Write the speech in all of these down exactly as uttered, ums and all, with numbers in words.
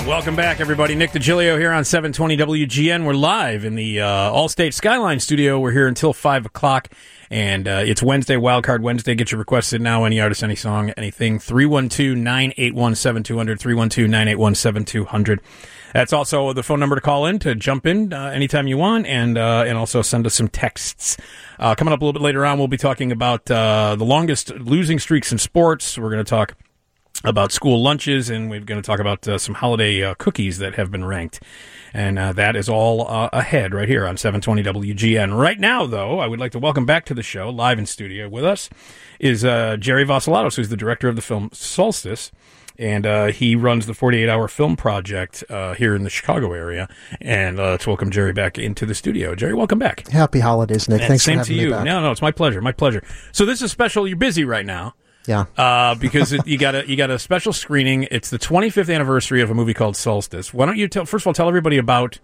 Welcome back, everybody. Nick DiGilio here on seven twenty W G N. We're live in the uh, Allstate Skyline studio. We're here until five o'clock, and uh, it's Wednesday, Wildcard Wednesday. Get your requests in now, any artist, any song, anything. three one two, nine eight one, seven two zero zero, three one two, nine eight one, seven two zero zero. That's also the phone number to call in to jump in uh, anytime you want, and uh, and also send us some texts. Uh, coming up a little bit later on, we'll be talking about uh, the longest losing streaks in sports. We're going to talk about school lunches, and we're going to talk about uh, some holiday uh, cookies that have been ranked. And uh, that is all uh, ahead right here on seven twenty W G N. Right now, though, I would like to welcome back to the show, live in studio with us, is uh, Jerry Vassilatos, who's the director of the film Solstice. And uh, he runs the forty-eight hour Film Project uh, here in the Chicago area. And uh, let's welcome Jerry back into the studio. Jerry, welcome back. Happy holidays, Nick. And Thanks same for having to you. me back. No, no, it's my pleasure. My pleasure. So this is special. You're busy right now. Yeah. Uh, because it, you got a you got a special screening. It's the twenty-fifth anniversary of a movie called Solstice. Why don't you tell first of all tell everybody about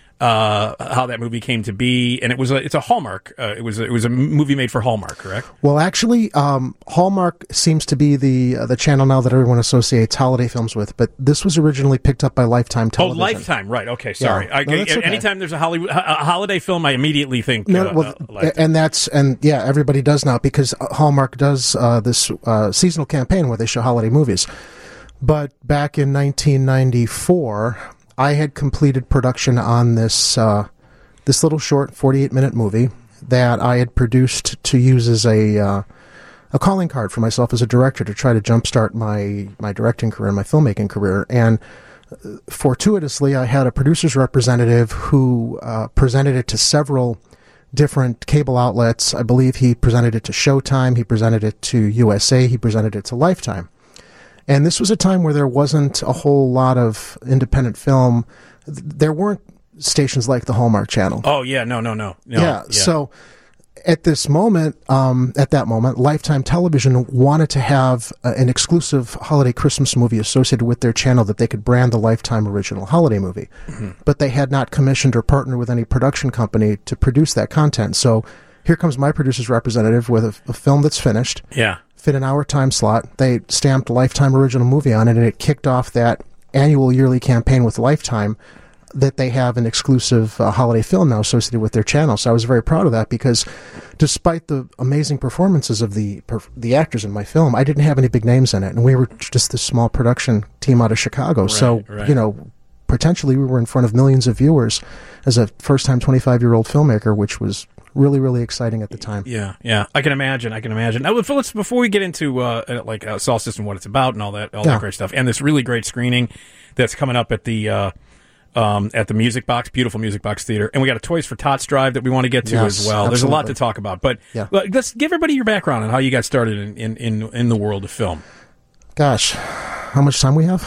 uh, how that movie came to be? And it was a it's a Hallmark. Uh, it was a, it was a movie made for Hallmark, correct? Well, actually, um, Hallmark seems to be the uh, the channel now that everyone associates holiday films with. But this was originally picked up by Lifetime Television. Oh, Lifetime, right? Okay, sorry. Yeah. I, No, that's okay. Anytime there's a, Hollywood, a holiday film, I immediately think No, uh, well, uh, Lifetime. and that's and yeah, everybody does now because Hallmark does uh, this uh, seasonal campaign where they show holiday movies. But back in nineteen ninety-four, I had completed production on this uh, this little short forty-eight minute movie that I had produced to use as a uh, a calling card for myself as a director to try to jumpstart my my directing career, my filmmaking career, and fortuitously, I had a producer's representative who uh, presented it to several different cable outlets. I believe he presented it to Showtime, he presented it to U S A, he presented it to Lifetime. And this was a time where there wasn't a whole lot of independent film. There weren't stations like the Hallmark Channel. Oh, yeah, no, no, no. no yeah, yeah, so at this moment, um, at that moment, Lifetime Television wanted to have uh, an exclusive holiday Christmas movie associated with their channel that they could brand the Lifetime original holiday movie. Mm-hmm. But they had not commissioned or partnered with any production company to produce that content. So here comes my producer's representative with a, a film that's finished. Yeah. Fit an hour time slot. They stamped Lifetime original movie on it, and it kicked off that annual yearly campaign with Lifetime that they have an exclusive uh, holiday film now associated with their channel. So I was very proud of that because despite the amazing performances of the per- the actors in my film, I didn't have any big names in it. And we were just this small production team out of Chicago. Right, so, right. you know, potentially we were in front of millions of viewers as a first-time twenty-five-year-old filmmaker, which was really, really exciting at the time. Yeah, yeah. I can imagine. I can imagine. Now, let's, before we get into uh, like uh, Solstice and what it's about and all that, all yeah. that great stuff, and this really great screening that's coming up at the... Uh, Um, at the Music Box, beautiful Music Box Theater. And we got a Toys for Tots drive that we want to get to yes, as well. Absolutely. There's a lot to talk about. But yeah. let's give everybody your background and how you got started in, in, in, in the world of film. Gosh, how much time we have?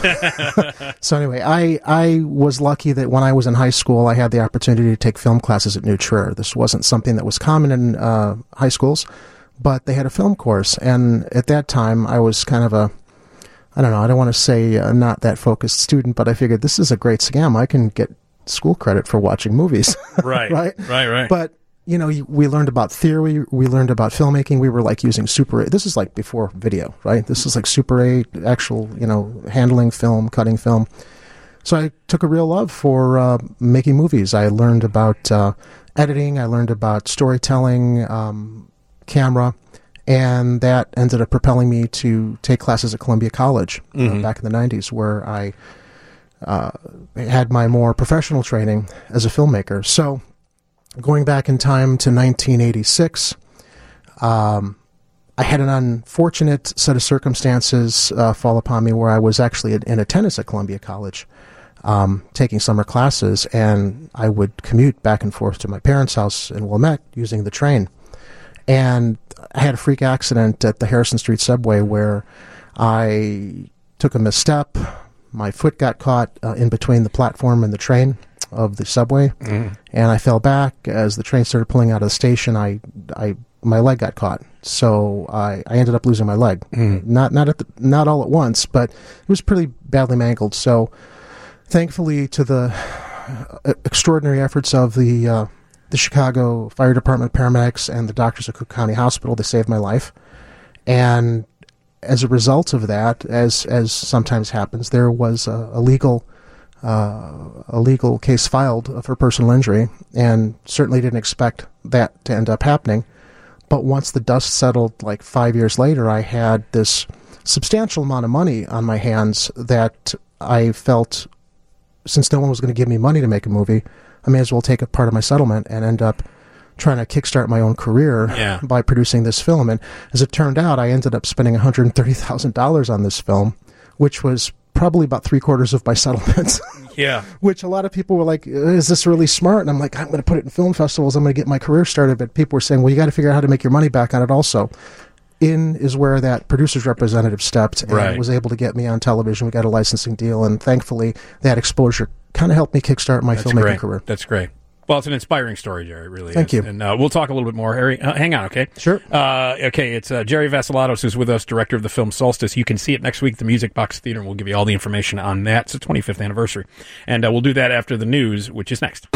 So anyway, I, I was lucky that when I was in high school, I had the opportunity to take film classes at New Trier. This wasn't something that was common in uh, high schools, but they had a film course. And at that time, I was kind of a I don't know, I don't want to say uh, not that focused student, but I figured this is a great scam. I can get school credit for watching movies. Right, right, right, right. But, you know, we learned about theory, we learned about filmmaking. We were like using Super eight. This is like before video, right? This is like Super eight, actual, you know, handling film, cutting film. So I took a real love for uh, making movies. I learned about uh, editing, I learned about storytelling, um, camera. And that ended up propelling me to take classes at Columbia College mm-hmm. uh, back in the nineties, where I uh, had my more professional training as a filmmaker. So going back in time to nineteen eighty-six, um, I had an unfortunate set of circumstances uh, fall upon me where I was actually in attendance at Columbia College, um, taking summer classes, and I would commute back and forth to my parents' house in Wilmette using the train. And I had a freak accident at the Harrison Street subway where I took a misstep. My foot got caught uh, in between the platform and the train of the subway, mm. and I fell back. As the train started pulling out of the station, I, I, my leg got caught. So I, I ended up losing my leg. Mm. Not, not at the, not all at once, but it was pretty badly mangled. So thankfully, to the uh, extraordinary efforts of the uh, the Chicago Fire Department paramedics and the doctors at Cook County Hospital, they saved my life. And as a result of that, as as sometimes happens, there was a, a legal uh, a legal case filed for personal injury, and certainly didn't expect that to end up happening. But once the dust settled, like five years later, I had this substantial amount of money on my hands that I felt, since no one was going to give me money to make a movie, I may as well take a part of my settlement and end up trying to kickstart my own career yeah. by producing this film. And as it turned out, I ended up spending one hundred thirty thousand dollars on this film, which was probably about three quarters of my settlement. Yeah. Which a lot of people were like, is this really smart? And I'm like, I'm going to put it in film festivals. I'm going to get my career started. But people were saying, well, you got to figure out how to make your money back on it also. In is where that producer's representative stepped and right. was able to get me on television. We got a licensing deal, and thankfully that exposure kind of helped me kickstart my That's filmmaking great. career. That's great. Well, it's an inspiring story, Jerry. It really Thank is. you. And uh, we'll talk a little bit more. Harry, uh, hang on, okay? Sure. Uh, okay, it's uh, Jerry Vassilatos who's with us, director of the film Solstice. You can see it next week at the Music Box Theater, and we'll give you all the information on that. It's the twenty-fifth anniversary. And uh, we'll do that after the news, which is next.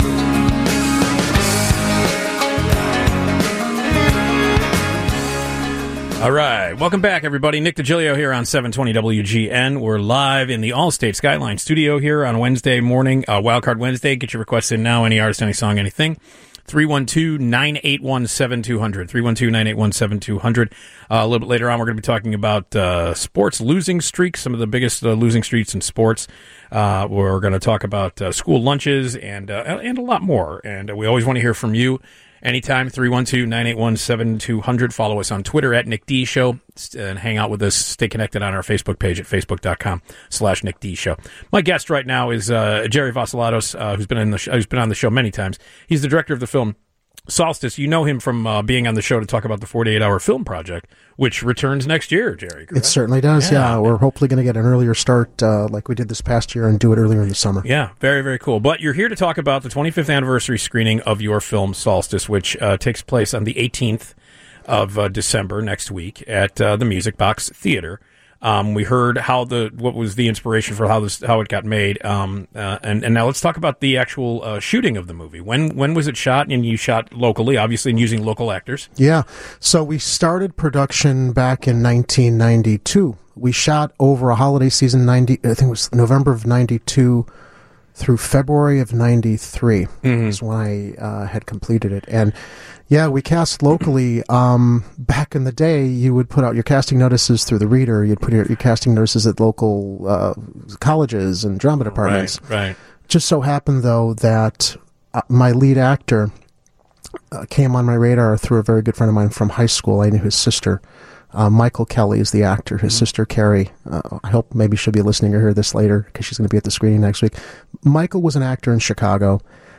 All right. Welcome back, everybody. Nick DiGilio here on seven twenty W G N. We're live in the Allstate Skyline studio here on Wednesday morning, uh, Wildcard Wednesday. Get your requests in now. Any artist, any song, anything. three one two, nine eight one, seven two zero zero. three one two, nine eight one, seven two zero zero. Uh, a little bit later on, we're going to be talking about uh, sports losing streaks, some of the biggest uh, losing streaks in sports. Uh, we're going to talk about uh, school lunches and, uh, and a lot more. And uh, we always want to hear from you. Anytime, three one two, nine eight one, seven two zero zero. Follow us on Twitter at Nick D Show and hang out with us. Stay connected on our Facebook page at facebook.com slash Nick D Show. My guest right now is uh, Jerry Vassilatos, uh, who's been in the sh- who's been on the show many times. He's the director of the film Solstice. You know him from uh, being on the show to talk about the forty-eight hour film project, which returns next year, Jerry. Correct? It certainly does, yeah. yeah. We're hopefully going to get an earlier start uh, like we did this past year and do it earlier in the summer. Yeah, very, very cool. But you're here to talk about the twenty-fifth anniversary screening of your film Solstice, which uh, takes place on the eighteenth of uh, December next week at uh, the Music Box Theater. Um, we heard how the what was the inspiration for how this how it got made, um, uh, and and now let's talk about the actual uh, shooting of the movie. When when was it shot? And you shot locally, obviously, and using local actors. Yeah, so we started production back in nineteen ninety-two. We shot over a holiday season. ninety, I think it was November of ninety-two through February of ninety-three. Mm-hmm. Is when I uh, had completed it, and. Yeah, we cast locally. Um, back in the day, you would put out your casting notices through the Reader. You'd put your, your casting notices at local uh, colleges and drama departments. Right, right. Just so happened, though, that uh, my lead actor uh, came on my radar through a very good friend of mine from high school. I knew his sister. Uh, Michael Kelly is the actor. His mm-hmm. sister, Carrie, uh, I hope maybe she'll be listening or hear this later because she's going to be at the screening next week. Michael was an actor in Chicago,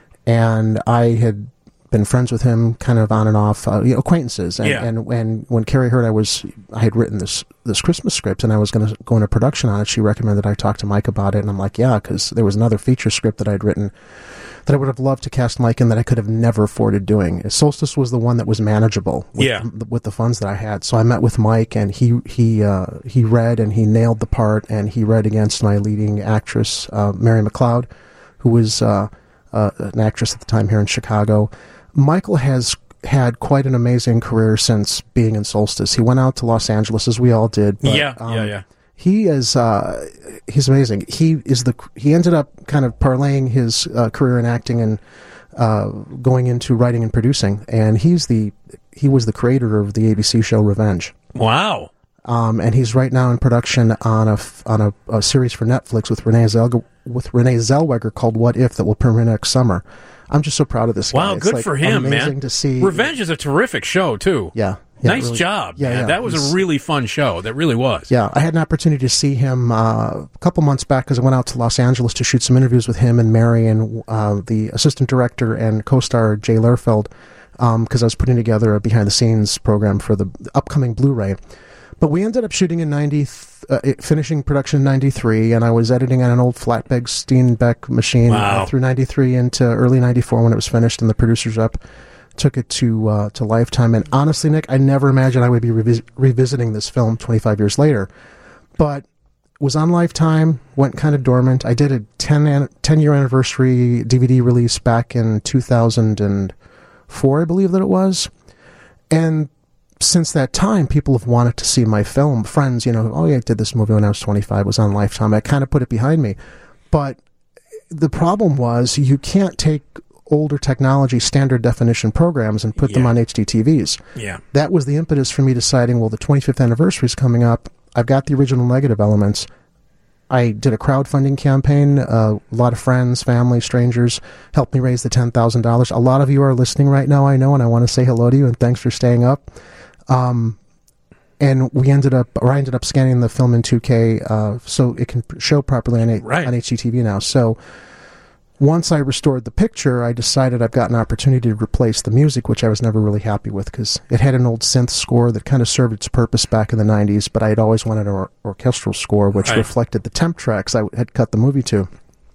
and I had been friends with him kind of on and off, uh, you know, acquaintances. And, yeah. and, and when Carrie heard I was, I had written this, this Christmas script and I was going to go into production on it, she recommended I talk to Mike about it. And I'm like, yeah, because there was another feature script that I'd written that I would have loved to cast Mike in that I could have never afforded doing. Solstice was the one that was manageable with, yeah. the, with the funds that I had. So I met with Mike and he, he, uh, he read and he nailed the part, and he read against my leading actress, uh, Mary McLeod, who was, uh, uh, an actress at the time here in Chicago. Michael has had quite an amazing career since being in Solstice. He went out to Los Angeles, as we all did. But, yeah, um, yeah, yeah. He is, uh, he's amazing. He is the, he ended up kind of parlaying his uh, career in acting and uh, going into writing and producing. And he's the, he was the creator of the A B C show Revenge. Wow. Um, and he's right now in production on a on a, a series for Netflix with Renee Zellweger, with Renee Zellweger called What If, that will premiere next summer. I'm just so proud of this guy. Wow, it's good like for him, amazing man. To see. Revenge is a terrific show too. Yeah. yeah nice really, job. Yeah, man. yeah, that was he's, a really fun show. That really was. Yeah, I had an opportunity to see him uh, a couple months back because I went out to Los Angeles to shoot some interviews with him and Mary and uh, the assistant director and co-star Jay Lehrfeld, because um, I was putting together a behind-the-scenes program for the upcoming Blu-ray. But we ended up shooting in ninety, uh, finishing production in ninety-three, and I was editing on an old flatbed Steenbeck machine wow. uh, through ninety-three into early ninety-four when it was finished, and the producers up took it to uh, to Lifetime. And honestly, Nick, I never imagined I would be revis- revisiting this film twenty-five years later. But was on Lifetime, went kind of dormant. I did a ten-year anniversary D V D release back in two thousand four, I believe that it was. And since that time, people have wanted to see my film. Friends, you know, oh yeah, I did this movie when I was twenty-five, was on Lifetime. I kind of put it behind me. But the problem was you can't take older technology standard definition programs and put Yeah. them on H D T Vs. Yeah. That was the impetus for me deciding, well, the twenty-fifth anniversary is coming up. I've got the original negative elements. I did a crowdfunding campaign. Uh, a lot of friends, family, strangers helped me raise the ten thousand dollars. A lot of you are listening right now, I know, and I want to say hello to you, and thanks for staying up. Um, and we ended up, or I ended up scanning the film in two K uh, so it can show properly on, a, Right. on H D T V now. So once I restored the picture, I decided I've got an opportunity to replace the music, which I was never really happy with because it had an old synth score that kind of served its purpose back in the nineties, but I had always wanted an or- orchestral score which Right. reflected the temp tracks I had cut the movie to.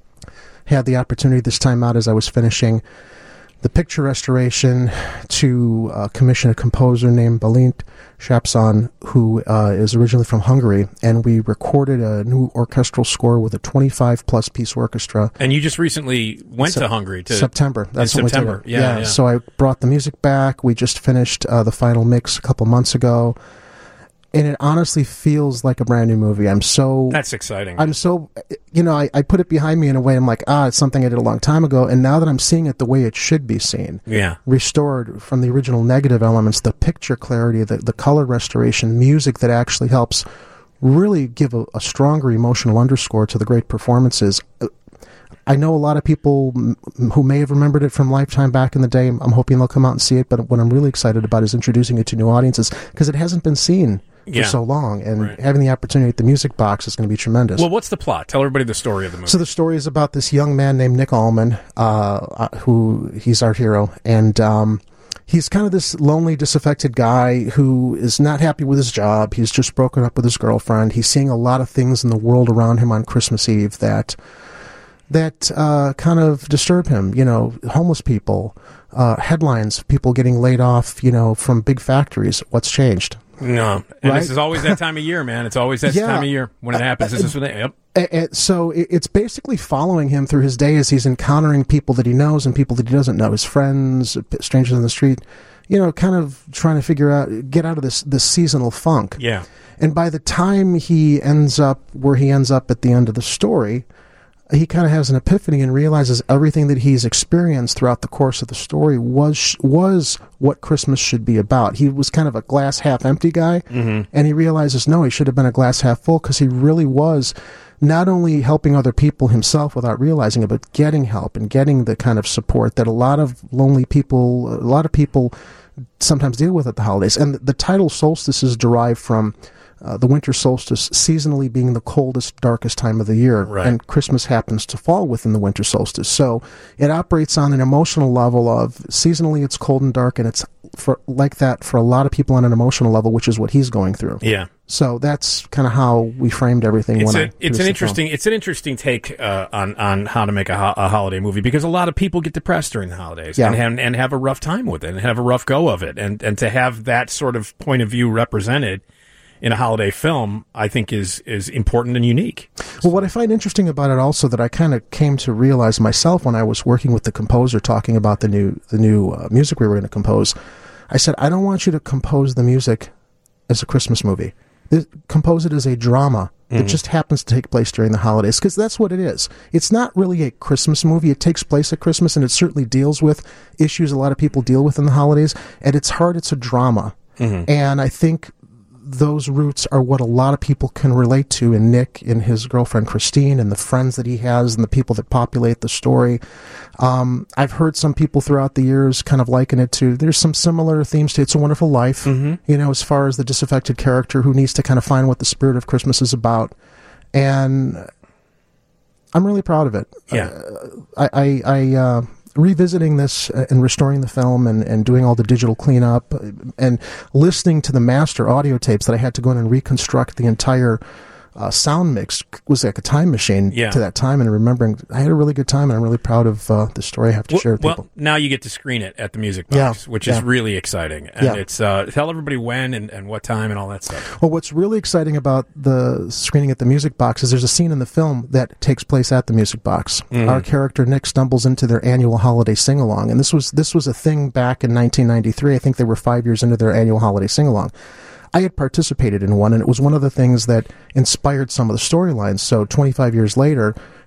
Had the opportunity this time out as I was finishing the picture restoration to uh, commission a composer named Balint Shapson, who uh, is originally from Hungary, and we recorded a new orchestral score with a twenty-five plus piece orchestra. And you just recently went Sep- to Hungary to September. That's in when we did September. it. Yeah, yeah. So I brought the music back. We just finished uh, the final mix a couple months ago, and it honestly feels like a brand new movie. I'm so That's exciting. I'm so, you know, I, I put it behind me in a way. I'm like, ah, it's something I did a long time ago. And now that I'm seeing it the way it should be seen, yeah. restored from the original negative elements, the picture clarity, the, the color restoration, music that actually helps really give a, a stronger emotional underscore to the great performances. I know a lot of people m- who may have remembered it from Lifetime back in the day. I'm hoping they'll come out and see it. But what I'm really excited about is introducing it to new audiences because it hasn't been seen Yeah. for so long, and Right. having the opportunity at the Music Box is going to be tremendous. Well, what's the plot? Tell everybody the story of the movie. So the story is about this young man named Nick Allman, uh, uh, who he's our hero, and um, he's kind of this lonely, disaffected guy who is not happy with his job. He's just broken up with his girlfriend. He's seeing a lot of things in the world around him on Christmas Eve that that uh, kind of disturb him. You know, homeless people, uh, headlines, people getting laid off, you know, from big factories. What's changed? No, and Right? this is always that time of year, man. It's always that Yeah. time of year when it happens. This is when they, yep. A- a- so it- it's basically following him through his day as he's encountering people that he knows and people that he doesn't know, his friends, p- strangers on the street, you know, kind of trying to figure out, get out of this, this seasonal funk. Yeah. And by the time he ends up where he ends up at the end of the story, he kind of has an epiphany and realizes everything that he's experienced throughout the course of the story was was what Christmas should be about. He was kind of a glass half empty guy, Mm-hmm. and he realizes, no, he should have been a glass half full because he really was not only helping other people himself without realizing it, but getting help and getting the kind of support that a lot of lonely people, a lot of people sometimes deal with at the holidays. And the title Solstice is derived from Uh, the winter solstice seasonally being the coldest, darkest time of the year, Right. and Christmas happens to fall within the winter solstice. So it operates on an emotional level of seasonally it's cold and dark, and it's for like that for a lot of people on an emotional level, which is what he's going through. Yeah. So that's kind of how we framed everything. It's, when a, I it's produced an the film. interesting it's an interesting take uh, on on how to make a, ho- a holiday movie because a lot of people get depressed during the holidays Yeah. and, and and have a rough time with it and have a rough go of it, and and to have that sort of point of view represented in a holiday film, I think is is important and unique. Well, what I find interesting about it also that I kind of came to realize myself when I was working with the composer talking about the new the new uh, music we were going to compose, I said, I don't want you to compose the music as a Christmas movie. This, compose it as a drama that just happens to take place during the holidays, because that's what it is. It's not really a Christmas movie. It takes place at Christmas, and it certainly deals with issues a lot of people deal with in the holidays. At its heart, it's a drama. And I think those roots are what a lot of people can relate to in Nick and his girlfriend Christine and the friends that he has and the people that populate the story. Um, I've heard some people throughout the years kind of liken it to, there's some similar themes to It's a Wonderful Life, Mm-hmm. you know, as far as the disaffected character who needs to kind of find what the spirit of Christmas is about. And I'm really proud of it. Yeah. Uh, I, I, I uh, revisiting this and restoring the film and, and doing all the digital cleanup and listening to the master audio tapes that I had to go in and reconstruct the entire uh, sound mix was like a time machine Yeah. to that time, and remembering I had a really good time, and I'm really proud of uh, the story I have to Well, share with well, people. now you get to screen it at the Music Yeah, Box, which is yeah. really exciting. And Yeah. it's uh, tell everybody when and, and what time and all that stuff. Well, what's really exciting about the screening at the Music Box is there's a scene in the film that takes place at the Music Box. Mm-hmm. Our character Nick stumbles into their annual holiday sing-along, and this was this was a thing back in nineteen ninety-three. I think they were five years into their annual holiday sing-along. I had participated in one, and it was one of the things that inspired some of the storylines. So twenty-five years later,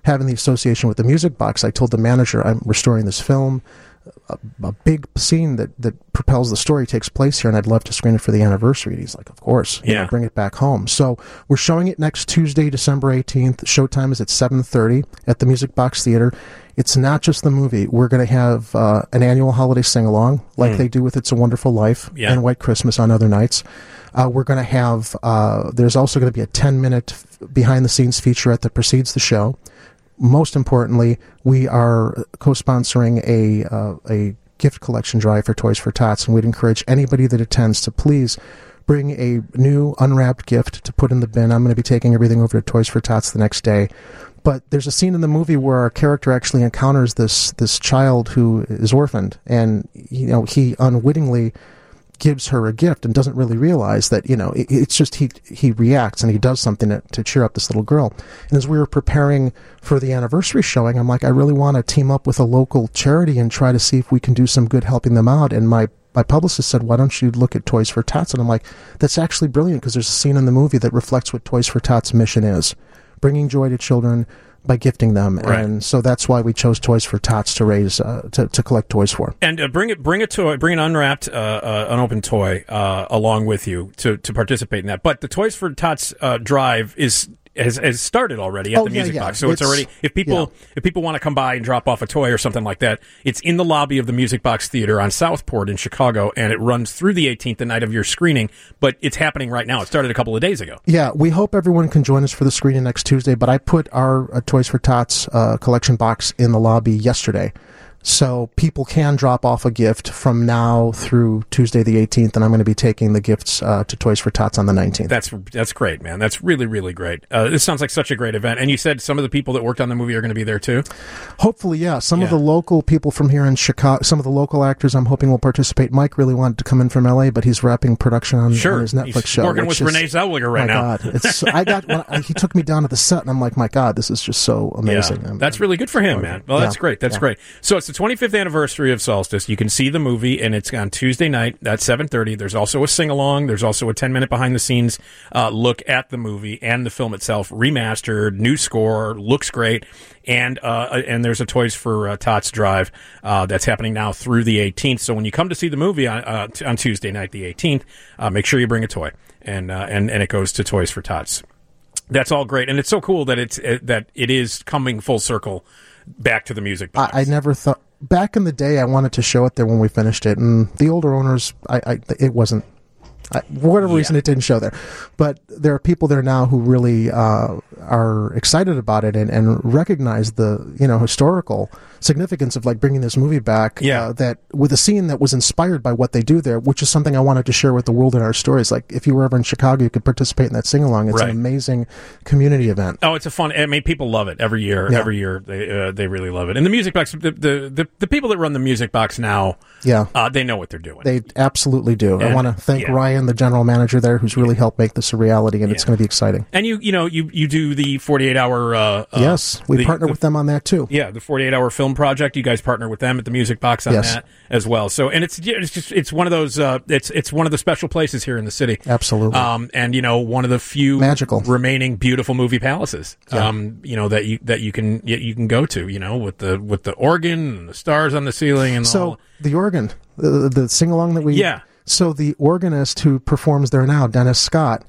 having the association with the Music Box, I told the manager, I'm restoring this film. A, a big scene that, that propels the story takes place here, and I'd love to screen it for the anniversary. And he's like, of course, you yeah. know, bring it back home. So we're showing it next Tuesday, December eighteenth. Showtime is at seven thirty at the Music Box Theater. It's not just the movie. We're going to have uh, an annual holiday sing-along, like mm. they do with It's a Wonderful Life yeah. and White Christmas on other nights. Uh, we're going to have, uh, there's also going to be a ten-minute behind-the-scenes featurette that precedes the show. Most importantly, we are co-sponsoring a uh, a gift collection drive for Toys for Tots, and we'd encourage anybody that attends to please bring a new unwrapped gift to put in the bin. I'm going to be taking everything over to Toys for Tots the next day. But there's a scene in the movie where our character actually encounters this this child who is orphaned, and you know he unwittingly gives her a gift and doesn't really realize that, you know, it, it's just he he reacts and he does something to, to cheer up this little girl. And as we were preparing for the anniversary showing, I'm like, I really want to team up with a local charity and try to see if we can do some good helping them out. And my, my publicist said, why don't you look at Toys for Tots? And I'm like, that's actually brilliant, because there's a scene in the movie that reflects what Toys for Tots' mission is, bringing joy to children by gifting them, right. and so that's why we chose Toys for Tots to raise uh, to to collect toys for. And uh, bring it, bring a toy, bring an unwrapped, uh, uh, unopened toy uh, along with you to to participate in that. But the Toys for Tots uh, drive is. Has, has started already at oh, the Music yeah, yeah. Box, so it's, it's already. If people yeah. if people want to come by and drop off a toy or something like that, it's in the lobby of the Music Box Theater on Southport in Chicago, and it runs through the eighteenth, the night of your screening. But it's happening right now. It started a couple of days ago. Yeah, we hope everyone can join us for the screening next Tuesday. But I put our uh, Toys for Tots uh, collection box in the lobby yesterday. So people can drop off a gift from now through Tuesday the eighteenth, and I'm going to be taking the gifts uh, to Toys for Tots on the nineteenth. That's that's great, man. That's really, really great. Uh, this sounds like such a great event. And you said some of the people that worked on the movie are going to be there too? Hopefully, yeah. Some yeah. of the local people from here in Chicago, some of the local actors I'm hoping will participate. Mike really wanted to come in from L A, but he's wrapping production on, sure. on his Netflix he's show. working with is, Renee Zellweger right my now. God. It's, I got, when I, he took me down to the set, and I'm like, my God, this is just so amazing. Yeah. I'm, that's I'm, really good for him, man. Well, yeah. that's great. That's yeah. great. So it's the twenty-fifth anniversary of Solstice. You can see the movie, and it's on Tuesday night at seven thirty. There's also a sing-along. There's also a ten-minute behind-the-scenes uh, look at the movie and the film itself, remastered, new score, looks great. And uh, and there's a Toys for uh, Tots drive uh, that's happening now through the eighteenth. So when you come to see the movie on, uh, t- on Tuesday night, the eighteenth, uh, make sure you bring a toy, and uh, and and it goes to Toys for Tots. That's all great, and it's so cool that it's it, that it is coming full circle back to the Music Box. I, I never thought. Back in the day, I wanted to show it there when we finished it, and the older owners, I, I it wasn't. I, for whatever yeah. reason, it didn't show there. But there are people there now who really uh, are excited about it and, and recognize the you know historical significance of like bringing this movie back. Yeah. Uh, that with a scene that was inspired by what they do there, which is something I wanted to share with the world in our stories. Like if you were ever in Chicago, you could participate in that sing along. It's right. an amazing community event. Oh, it's a fun. I mean, people love it every year. Yeah. Every year, they uh, they really love it. And the Music Box, the the the, the people that run the Music Box now, yeah, uh, they know what they're doing. They absolutely do. And, I want to thank yeah. Ryan, the general manager there, who's really helped make this a reality, and yeah. it's going to be exciting. And you you know you, you do the forty-eight hour. Uh, uh, yes, we the, partner the, with them on that too. Yeah, the forty-eight hour film project. You guys partner with them at the Music Box on yes. that as well. So, and it's it's just it's one of those. Uh, it's it's one of the special places here in the city. Absolutely. Um, and you know, one of the few magical remaining beautiful movie palaces. Yeah. Um, you know that you that you can you can go to. You know, with the with the organ and the stars on the ceiling and so all. the organ, the, the sing along that we yeah. So the organist who performs there now, Dennis Scott,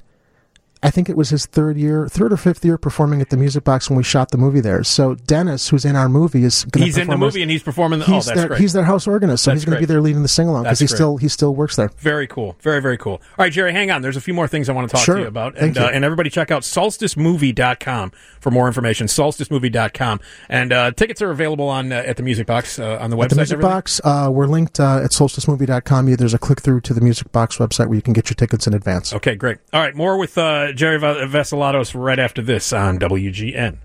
I think it was his third year, third or fifth year performing at the Music Box when we shot the movie there. So Dennis, who's in our movie, is going to He's in the movie and he's performing. The, he's oh, that's their, great. He's their house organist, so that's he's going to be there leading the sing along because he still he still works there. Very cool, very very cool. All right, Jerry, hang on. There's a few more things I want to talk sure. to you about, Thank and you. Uh, and everybody check out solstice movie dot com for more information. solstice movie dot com, and uh, tickets are available on uh, at the Music Box uh, on the website. At the Music Box, uh, we're linked uh, at solstice movie dot com. There's a click through to the Music Box website where you can get your tickets in advance. Okay, great. All right, more with uh, Jerry Vassalatos right after this on W G N.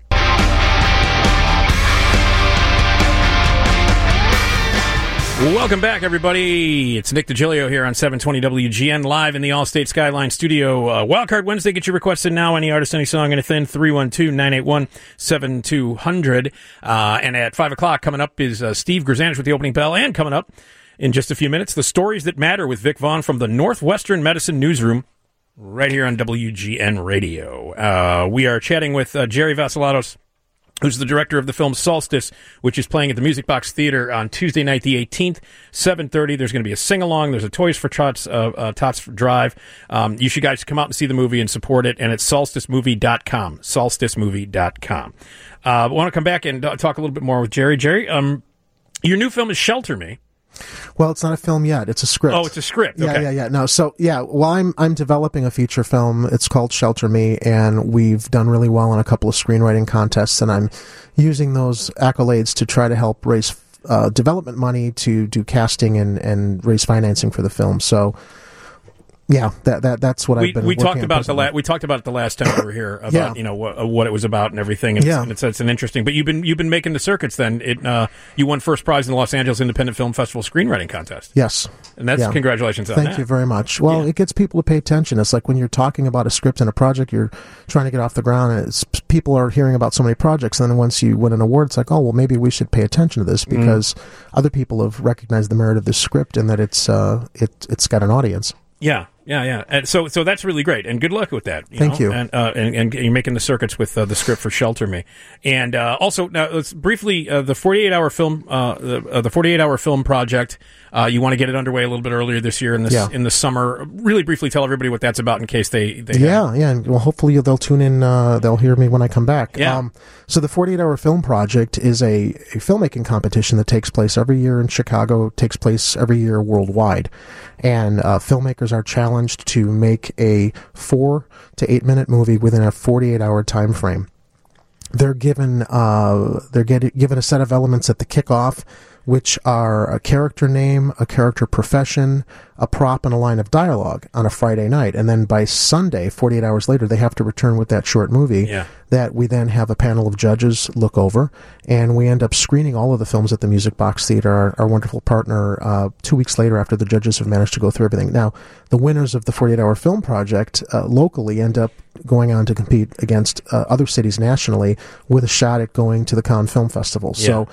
Welcome back, everybody. It's Nick DiGilio here on seven twenty W G N, live in the Allstate Skyline studio. Uh, Wildcard Wednesday, get your requests in now. Any artist, any song, anything. three one two, nine eight one, seven two zero zero. Uh, and at five o'clock, coming up is uh, Steve Grzanich with the opening bell. And coming up in just a few minutes, The Stories That Matter with Vic Vaughn from the Northwestern Medicine Newsroom, right here on W G N Radio. Uh, we are chatting with uh, Jerry Vassalatos who's the director of the film Solstice, which is playing at the Music Box Theater on Tuesday night, the eighteenth, seven thirty. There's going to be a sing-along. There's a Toys for Tots, uh, uh, Tots for Drive. Um, you should guys come out and see the movie and support it, and it's solstice movie dot com, solstice movie dot com. Uh, I want to come back and uh, talk a little bit more with Jerry. Jerry, um, your new film is Shelter Me. Well, it's not a film yet. It's a script. Oh, it's a script. Yeah, okay. yeah, yeah. No, so yeah. Well, I'm I'm developing a feature film. It's called Shelter Me, and we've done really well in a couple of screenwriting contests. And I'm using those accolades to try to help raise uh, development money to do casting and and raise financing for the film. So. Yeah, that that that's what we, I've been. We talked on about the la- we talked about it the last time we were here about yeah. you know wh- what it was about and everything. And, yeah. it's, and it's it's an interesting. But you've been you've been making the circuits. Then it uh, you won first prize in the Los Angeles Independent Film Festival screenwriting contest. Yes, and that's yeah. congratulations on Thank that. you very much. Well, yeah. It gets people to pay attention. It's like when you're talking about a script and a project you're trying to get off the ground. And it's, people are hearing about so many projects, and then once you win an award, it's like, oh well, maybe we should pay attention to this because mm. other people have recognized the merit of this script and that it's uh, it it's got an audience. Yeah, yeah, yeah. And so, so that's really great, and good luck with that. You Thank know? you. And, uh, and and you're making the circuits with uh, the script for Shelter Me, and uh, also now let's briefly uh, the forty-eight hour film, uh, the uh, the forty-eight hour film project. Uh, you want to get it underway a little bit earlier this year in the yeah. in the summer. Really briefly, tell everybody what that's about in case they. they yeah, have. yeah, and well, hopefully they'll tune in. Uh, they'll hear me when I come back. Yeah. Um, so the forty-eight hour film project is a, a filmmaking competition that takes place every year in Chicago. Takes place every year worldwide, and uh, filmmakers are challenged to make a four to eight minute movie within a forty-eight hour time frame. They're given uh, they're get, given a set of elements at the kickoff, which are a character name, a character profession, a prop, and a line of dialogue on a Friday night. And then by Sunday, forty-eight hours later, they have to return with that short movie yeah. that we then have a panel of judges look over. And we end up screening all of the films at the Music Box Theater, our, our wonderful partner, uh, two weeks later after the judges have managed to go through everything. Now, the winners of the forty-eight hour film project uh, locally end up going on to compete against uh, other cities nationally with a shot at going to the Cannes Film Festival. Yeah. So,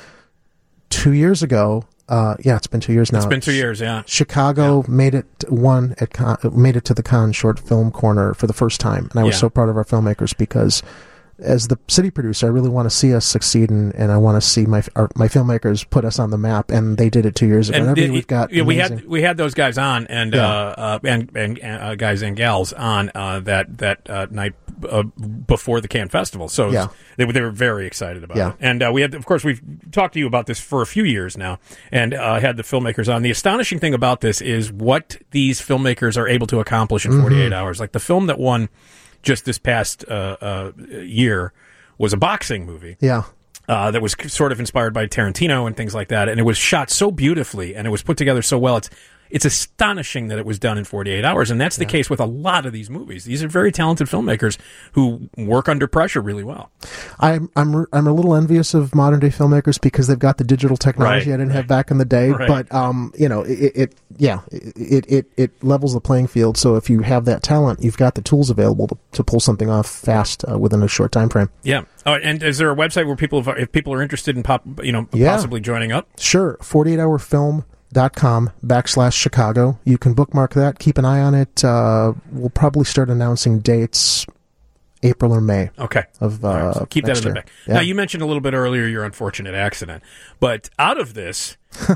Two years ago, uh, yeah, it's been two years now. It's been two years, yeah. Chicago yeah. made it one at Con, made it to the Cannes Short Film Corner for the first time, and I was yeah. so proud of our filmmakers because, as the city producer, I really want to see us succeed, and, and I want to see my our, my filmmakers put us on the map, and they did it two years ago. And, and did, we've got yeah, we amazing. had we had those guys on, and yeah. uh, uh, and and uh, guys and gals on uh, that that uh, night uh, before the Cannes Festival. So yeah. they were they were very excited about yeah. it. And uh, we had, of course, we've talked to you about this for a few years now, and uh, had the filmmakers on. The astonishing thing about this is what these filmmakers are able to accomplish in forty-eight mm-hmm. hours. Like the film that won just this past uh, uh, year was a boxing movie. Yeah. Uh, that was sort of inspired by Tarantino and things like that. And it was shot so beautifully and it was put together so well. It's it's astonishing that it was done in forty-eight hours. And that's the yeah. case with a lot of these movies. These are very talented filmmakers who work under pressure really well. I'm I'm I'm a little envious of modern day filmmakers because they've got the digital technology right, I didn't right. have back in the day. Right. But um, you know, it, it yeah, it, it it levels the playing field. So if you have that talent, you've got the tools available to, to pull something off fast uh, within a short time frame. Yeah. Oh, and is there a website where people, if people are interested in pop, you know, yeah. possibly joining up? Sure, forty-eight hour film dot com backslash Chicago. You can bookmark that. Keep an eye on it. Uh, we'll probably start announcing dates April or May. Okay. Of uh, right, so keep that in the year. back. Yeah. Now, you mentioned a little bit earlier your unfortunate accident, but out of this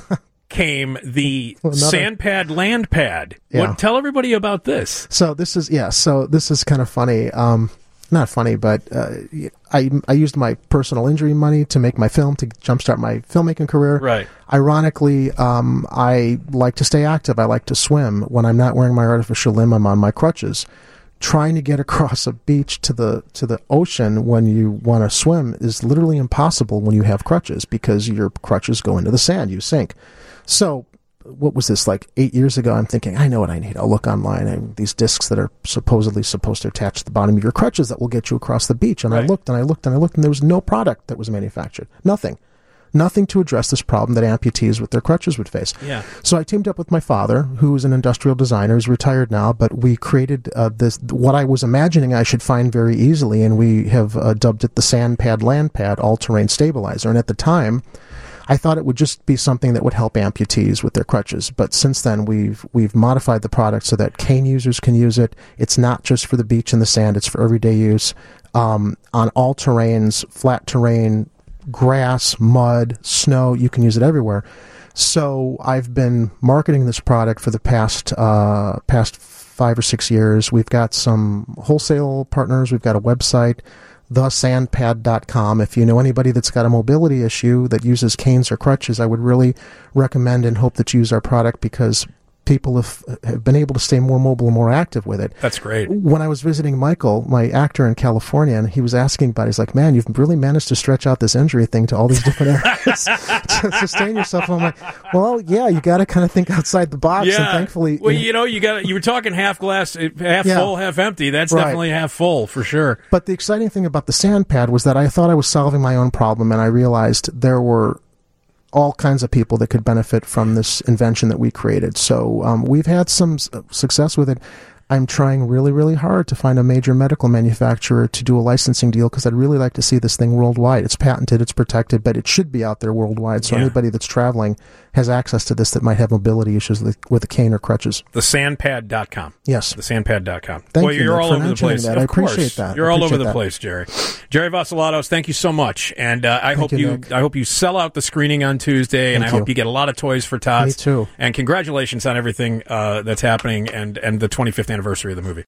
came the Well, another- Sandpad Land Pad. Yeah. What, tell everybody about this. So this is yeah. So this is kind of funny. Um, not funny, but uh, I I used my personal injury money to make my film to jumpstart my filmmaking career. Right. Ironically, um, I like to stay active. I like to swim. When I'm not wearing my artificial limb, I'm on my crutches. Trying to get across a beach to the to the ocean when you want to swim is literally impossible when you have crutches because your crutches go into the sand. You sink. So what was this, like eight years ago? I'm thinking, I know what I need. I'll look online. And these discs that are supposedly supposed to attach to the bottom of your crutches that will get you across the beach. And right. I looked and I looked and I looked and there was no product that was manufactured. Nothing. Nothing to address this problem that amputees with their crutches would face. Yeah. So I teamed up with my father, who is an industrial designer. He's retired now, but we created uh, this, what I was imagining I should find very easily, and we have uh, dubbed it the Sandpad Land Pad All-Terrain Stabilizer. And at the time, I thought it would just be something that would help amputees with their crutches. But since then, we've we've modified the product so that cane users can use it. It's not just for the beach and the sand. It's for everyday use. Um, on all terrains, flat terrain, grass, mud, snow, you can use it everywhere. So I've been marketing this product for the past uh, past five or six years. We've got some wholesale partners. We've got a website, the sandpad dot com. If you know anybody that's got a mobility issue that uses canes or crutches, I would really recommend and hope that you use our product, because people have, have been able to stay more mobile and more active with it. That's great. When I was visiting Michael, my actor in California, and he was asking about it, he's like, man, you've really managed to stretch out this injury thing to all these different areas to sustain yourself. And I'm like, well, yeah, you got to kind of think outside the box. Yeah. And thankfully, well, you know, you got you were talking half glass, half Yeah. full, half empty. That's Right. definitely half full for sure. But the exciting thing about the sand pad was that I thought I was solving my own problem, and I realized there were all kinds of people that could benefit from this invention that we created. So um, we've had some s- success with it. I'm trying really, really hard to find a major medical manufacturer to do a licensing deal, because I'd really like to see this thing worldwide. It's patented, it's protected, but it should be out there worldwide. So Yeah. anybody that's traveling has access to this that might have mobility issues with, with a cane or crutches. the sandpad dot com. Yes. the sandpad dot com. Thank Well, you, you're Nick, all for over the mentioning place. that. Of I appreciate course. that. You're all over Appreciate the that. place, Jerry. Jerry Vassilatos, thank you so much. And uh, I hope you, you Nick. I hope you sell out the screening on Tuesday, and Thank I you. hope you get a lot of toys for Tots. Me too. And congratulations on everything uh, that's happening, and, and the twenty-fifth anniversary of the movie.